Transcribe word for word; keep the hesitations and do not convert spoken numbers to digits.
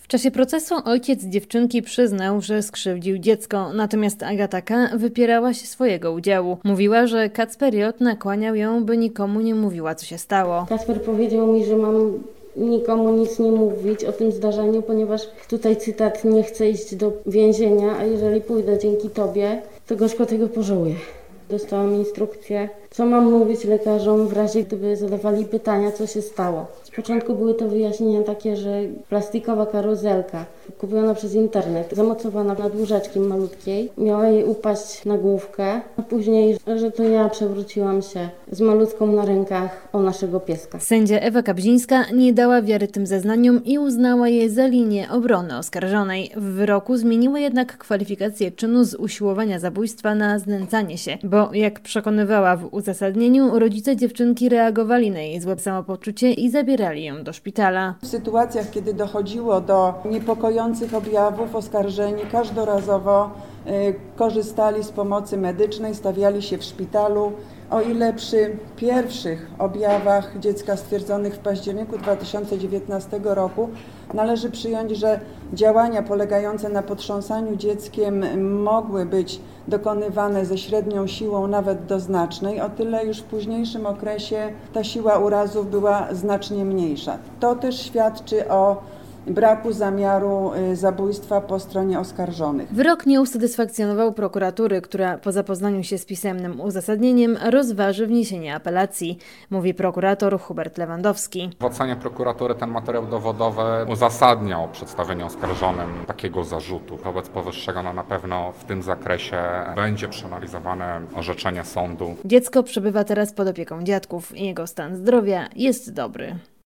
czasie procesu ojciec dziewczynki przyznał, że skrzywdził dziecko, natomiast Agata K. wypierała się swojego udziału. Mówiła, że Kacper J. nakłaniał ją, by nikomu nie mówiła, co się stało. Kacper powiedział mi, że mam nikomu nic nie mówić o tym zdarzeniu, ponieważ tutaj cytat: nie chcę iść do więzienia, a jeżeli pójdę dzięki tobie, to gorzko tego pożałuję. Dostałam instrukcję, co mam mówić lekarzom w razie, gdyby zadawali pytania, co się stało. Z początku były to wyjaśnienia takie, że plastikowa karuzelka kupiona przez internet, zamocowana nad łóżeczkiem malutkiej, miała jej upaść na główkę, a później, że to ja przewróciłam się z malutką na rękach o naszego pieska. Sędzia Ewa Kabzińska nie dała wiary tym zeznaniom i uznała je za linię obrony oskarżonej. W wyroku zmieniła jednak kwalifikację czynu z usiłowania zabójstwa na znęcanie się, bo jak przekonywała w uzasadnieniu, rodzice dziewczynki reagowali na jej złe samopoczucie i zabierali ją do szpitala. W sytuacjach, kiedy dochodziło do niepokojących objawów, oskarżeni każdorazowo y, korzystali z pomocy medycznej, stawiali się w szpitalu. O ile przy pierwszych objawach dziecka stwierdzonych w październiku dwa tysiące dziewiętnastego roku należy przyjąć, że działania polegające na potrząsaniu dzieckiem mogły być dokonywane ze średnią siłą, nawet do znacznej, o tyle już w późniejszym okresie ta siła urazów była znacznie mniejsza. To też świadczy o braku zamiaru zabójstwa po stronie oskarżonych. Wyrok nie usatysfakcjonował prokuratury, która po zapoznaniu się z pisemnym uzasadnieniem rozważy wniesienie apelacji, mówi prokurator Hubert Lewandowski. W ocenie prokuratury ten materiał dowodowy uzasadniał przedstawienie oskarżonym takiego zarzutu. Wobec powyższego no, na pewno w tym zakresie będzie przeanalizowane orzeczenie sądu. Dziecko przebywa teraz pod opieką dziadków i jego stan zdrowia jest dobry.